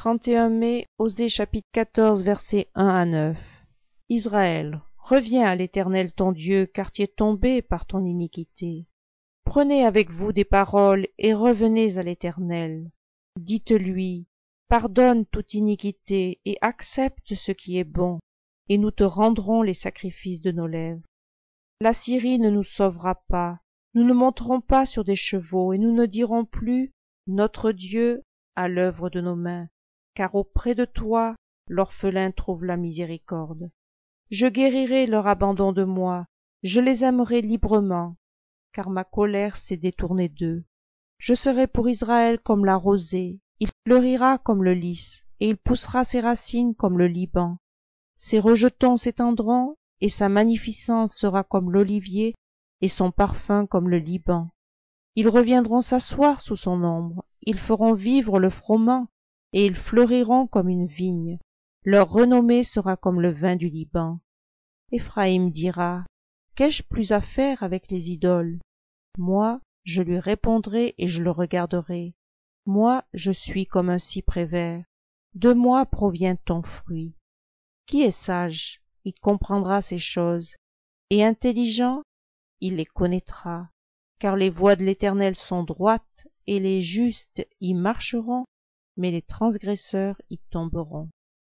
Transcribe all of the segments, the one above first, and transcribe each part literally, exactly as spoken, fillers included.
trente et un mai, Osée chapitre quatorze, versets un à neuf. Israël, reviens à l'Éternel ton Dieu, car tu es tombé par ton iniquité. Prenez avec vous des paroles et revenez à l'Éternel. Dites-lui, pardonne toute iniquité et accepte ce qui est bon, et nous te rendrons les sacrifices de nos lèvres. La Syrie ne nous sauvera pas, nous ne monterons pas sur des chevaux, et nous ne dirons plus « Notre Dieu à l'œuvre de nos mains », car auprès de toi l'orphelin trouve la miséricorde. Je guérirai leur abandon de moi, je les aimerai librement, car ma colère s'est détournée d'eux. Je serai pour Israël comme la rosée, il fleurira comme le lys, et il poussera ses racines comme le Liban. Ses rejetons s'étendront, et sa magnificence sera comme l'olivier, et son parfum comme le Liban. Ils reviendront s'asseoir sous son ombre, ils feront vivre le froment, et ils fleuriront comme une vigne. Leur renommée sera comme le vin du Liban. Éphraïm dira, qu'ai-je plus à faire avec les idoles? Moi, je lui répondrai et je le regarderai. Moi, je suis comme un cyprès vert. De moi provient ton fruit. Qui est sage? Il comprendra ces choses. Et intelligent? Il les connaîtra. Car les voies de l'Éternel sont droites, et les justes y marcheront, mais les transgresseurs y tomberont.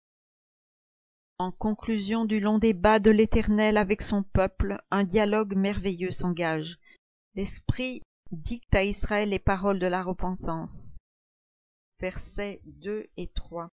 En conclusion du long débat de l'Éternel avec son peuple, un dialogue merveilleux s'engage. L'Esprit dicte à Israël les paroles de la repentance. Versets deux et trois.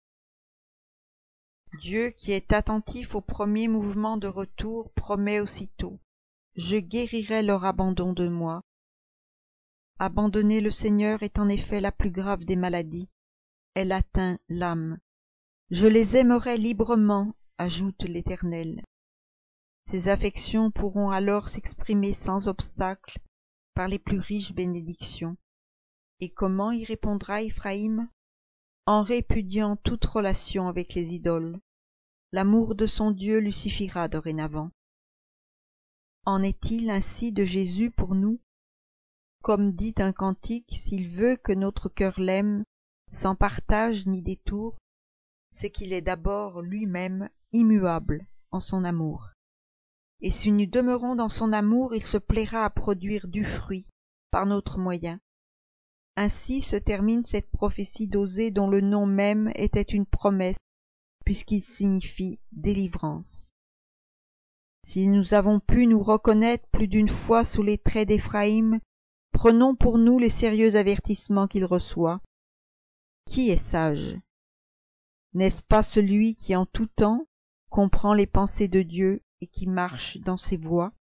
Dieu, qui est attentif au premier mouvement de retour, promet aussitôt: je guérirai leur abandon de moi. Abandonner le Seigneur est en effet la plus grave des maladies. Elle atteint l'âme. Je les aimerai librement, ajoute l'Éternel. Ses affections pourront alors s'exprimer sans obstacle par les plus riches bénédictions. Et comment y répondra Éphraïm? En répudiant toute relation avec les idoles. L'amour de son Dieu lui suffira dorénavant. En est-il ainsi de Jésus pour nous? Comme dit un cantique, s'il veut que notre cœur l'aime, sans partage ni détour, c'est qu'il est d'abord lui-même immuable en son amour. Et si nous demeurons dans son amour, il se plaira à produire du fruit par notre moyen. Ainsi se termine cette prophétie d'Osée dont le nom même était une promesse, puisqu'il signifie délivrance. Si nous avons pu nous reconnaître plus d'une fois sous les traits d'Éphraïm, prenons pour nous les sérieux avertissements qu'il reçoit. Qui est sage? N'est-ce pas celui qui en tout temps comprend les pensées de Dieu et qui marche dans ses voies?